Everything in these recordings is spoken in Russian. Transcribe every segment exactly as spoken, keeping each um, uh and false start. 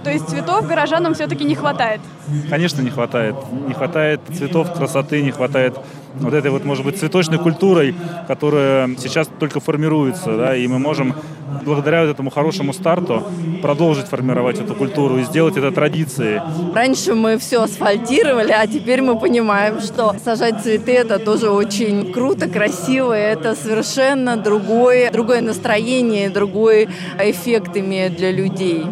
То есть цветов горожанам все-таки не хватает? Конечно, не хватает. Не хватает цветов, красоты, не хватает вот этой вот, может быть, цветочной культурой, которая сейчас только формируется, да, и мы можем благодаря вот этому хорошему старту продолжить формировать эту культуру и сделать это традицией. Раньше мы все асфальтировали, а теперь мы понимаем, что сажать цветы – это тоже очень круто, красиво, это совершенно другое, другое настроение, другой эффект имеет для людей.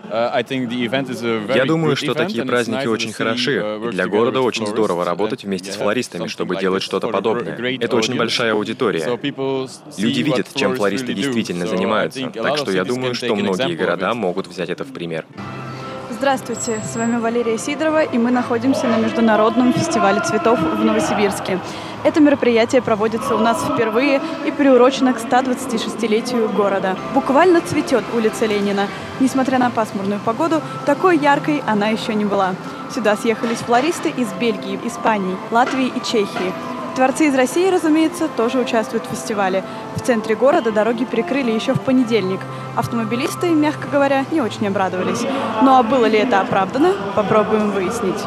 Я думаю, что такие праздники очень хороши. И для города очень здорово работать вместе с флористами, чтобы делать что-то подобное. Это очень большая аудитория. Люди видят, чем флористы действительно занимаются. Так что я думаю, что многие города могут взять это в пример. Здравствуйте, с вами Валерия Сидорова, и мы находимся на Международном фестивале цветов в Новосибирске. Это мероприятие проводится у нас впервые и приурочено к ста двадцати шестилетию города. Буквально цветет улица Ленина. Несмотря на пасмурную погоду, такой яркой она еще не была. Сюда съехались флористы из Бельгии, Испании, Латвии и Чехии. Творцы из России, разумеется, тоже участвуют в фестивале. В центре города дороги перекрыли еще в понедельник. Автомобилисты, мягко говоря, не очень обрадовались. Ну а было ли это оправдано, попробуем выяснить.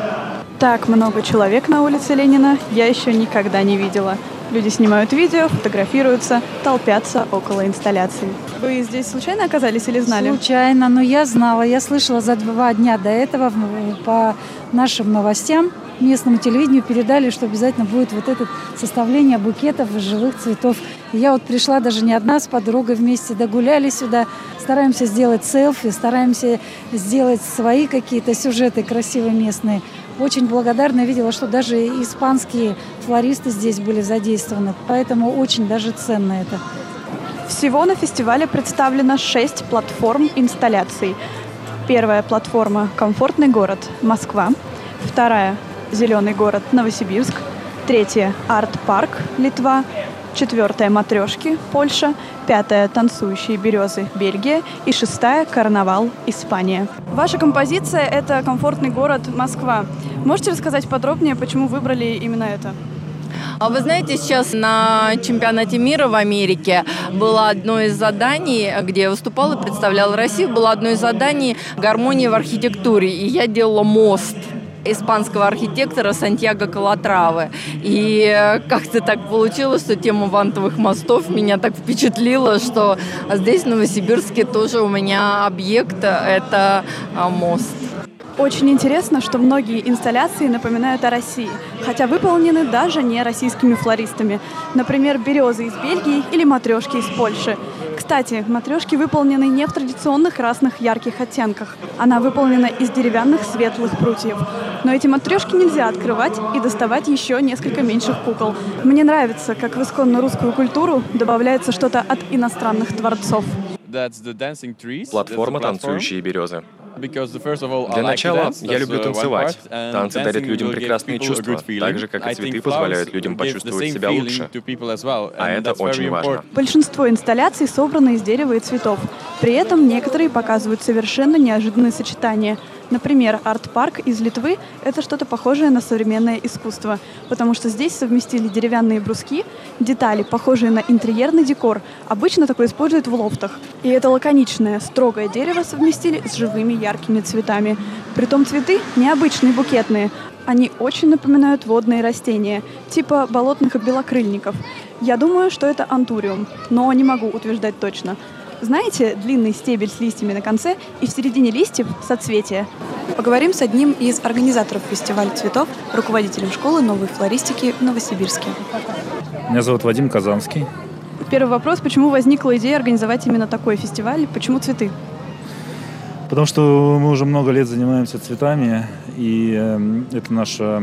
Так много человек на улице Ленина я еще никогда не видела. Люди снимают видео, фотографируются, толпятся около инсталляции. Вы здесь случайно оказались или знали? Случайно, но я знала. Я слышала за два дня до этого по нашим новостям, местному телевидению передали, что обязательно будет вот это составление букетов живых цветов. И я вот пришла даже не одна, с подругой вместе догуляли сюда. Стараемся сделать селфи, стараемся сделать свои какие-то сюжеты красивые местные. Очень благодарна, видела, что даже испанские флористы здесь были задействованы. Поэтому очень даже ценно это. Всего на фестивале представлено шесть платформ инсталляций. Первая платформа «Комфортный город. Москва». Вторая «Зеленый город. Новосибирск». Третья «Арт-парк. Литва». Четвертая «Матрешки. Польша». Пятая «Танцующие березы. Бельгия». И шестая «Карнавал. Испания». Ваша композиция – это «Комфортный город. Москва». Можете рассказать подробнее, почему выбрали именно это? А вы знаете, сейчас на чемпионате мира в Америке было одно из заданий, где я выступала, представляла Россию, было одно из заданий «Гармония в архитектуре». И я делала мост испанского архитектора Сантьяго Калатравы. И как-то так получилось, что тема вантовых мостов меня так впечатлила, что здесь, в Новосибирске, тоже у меня объект – это мост. Очень интересно, что многие инсталляции напоминают о России, хотя выполнены даже не российскими флористами. Например, березы из Бельгии или матрешки из Польши. Кстати, матрешки выполнены не в традиционных красных ярких оттенках. Она выполнена из деревянных светлых прутьев. Но эти матрешки нельзя открывать и доставать еще несколько меньших кукол. Мне нравится, как в исконно русскую культуру добавляется что-то от иностранных творцов. Платформа «Танцующие березы». Для начала, я люблю танцевать. Танцы дарят людям прекрасные чувства, так же, как и цветы позволяют людям почувствовать себя лучше. А это очень важно. Большинство инсталляций собраны из дерева и цветов. При этом некоторые показывают совершенно неожиданные сочетания. Например, арт-парк из Литвы – это что-то похожее на современное искусство, потому что здесь совместили деревянные бруски, детали, похожие на интерьерный декор. Обычно такое используют в лофтах. И это лаконичное, строгое дерево совместили с живыми яркими цветами. Притом цветы необычные, букетные. Они очень напоминают водные растения, типа болотных белокрыльников. Я думаю, что это антуриум, но не могу утверждать точно. Знаете, длинный стебель с листьями на конце и в середине листьев соцветия. Поговорим с одним из организаторов фестиваля цветов, руководителем школы новой флористики в Новосибирске. Меня зовут Вадим Казанский. Первый вопрос. Почему возникла идея организовать именно такой фестиваль? Почему цветы? Потому что мы уже много лет занимаемся цветами, и это наша...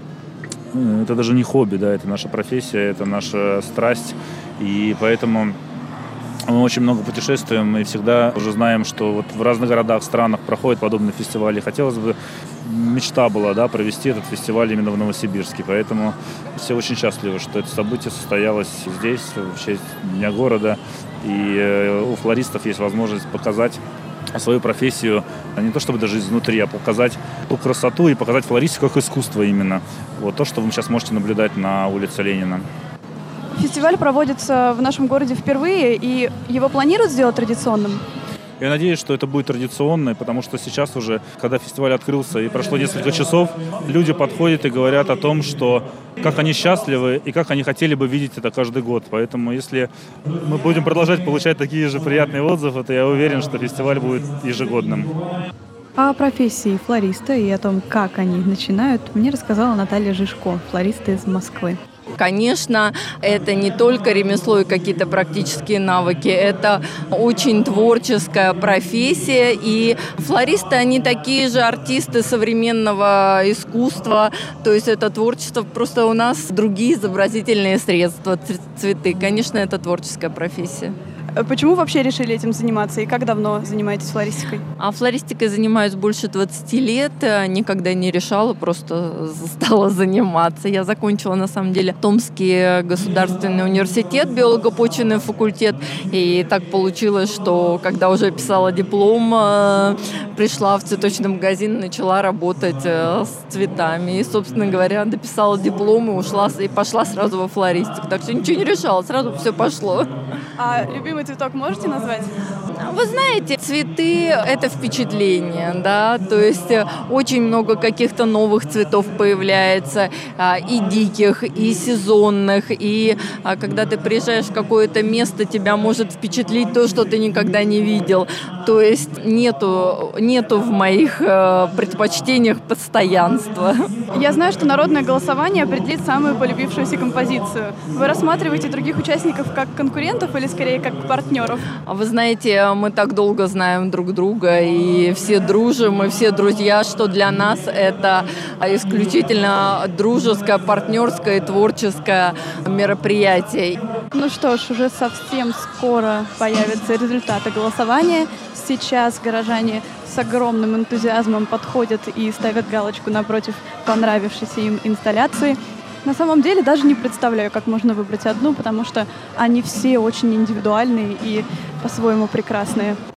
Это даже не хобби, да, это наша профессия, это наша страсть, и поэтому... Мы очень много путешествуем и всегда уже знаем, что вот в разных городах, странах проходят подобные фестивали. Хотелось бы, мечта была, да, провести этот фестиваль именно в Новосибирске. Поэтому все очень счастливы, что это событие состоялось здесь, в честь Дня города. И у флористов есть возможность показать свою профессию, не то чтобы даже изнутри, а показать ту красоту и показать флористику как искусство именно. Вот то, что вы сейчас можете наблюдать на улице Ленина. Фестиваль проводится в нашем городе впервые, и его планируют сделать традиционным? Я надеюсь, что это будет традиционно, потому что сейчас уже, когда фестиваль открылся и прошло несколько часов, люди подходят и говорят о том, что как они счастливы и как они хотели бы видеть это каждый год. Поэтому если мы будем продолжать получать такие же приятные отзывы, то я уверен, что фестиваль будет ежегодным. О профессии флориста и о том, как они начинают, мне рассказала Наталья Жишко, флориста из Москвы. Конечно, это не только ремесло и какие-то практические навыки, это очень творческая профессия, и флористы, они такие же артисты современного искусства, то есть это творчество, просто у нас другие изобразительные средства, цветы. Конечно, это творческая профессия. Почему вообще решили этим заниматься и как давно занимаетесь флористикой? А флористикой занимаюсь больше двадцати лет, никогда не решала, просто стала заниматься. Я закончила, на самом деле, Томский государственный университет, биолого-почвенный факультет, и так получилось, что когда уже писала диплом, пришла в цветочный магазин, начала работать с цветами, и, собственно говоря, дописала диплом и ушла, и пошла сразу во флористику. Так что ничего не решала, сразу все пошло. А любимый цветок можете назвать? Вы знаете, цветы — это впечатление, да, то есть очень много каких-то новых цветов появляется, и диких, и сезонных, и когда ты приезжаешь в какое-то место, тебя может впечатлить то, что ты никогда не видел. То есть нету, нету в моих предпочтениях постоянства. Я знаю, что народное голосование определит самую полюбившуюся композицию. Вы рассматриваете других участников как конкурентов или скорее как партнеров? Вы знаете, мы так долго знаем друг друга, и все дружим, и все друзья, что для нас это исключительно дружеское, партнерское и творческое мероприятие. Ну что ж, уже совсем скоро появятся результаты голосования. Сейчас горожане с огромным энтузиазмом подходят и ставят галочку напротив понравившейся им инсталляции. На самом деле даже не представляю, как можно выбрать одну, потому что они все очень индивидуальные и по-своему прекрасные.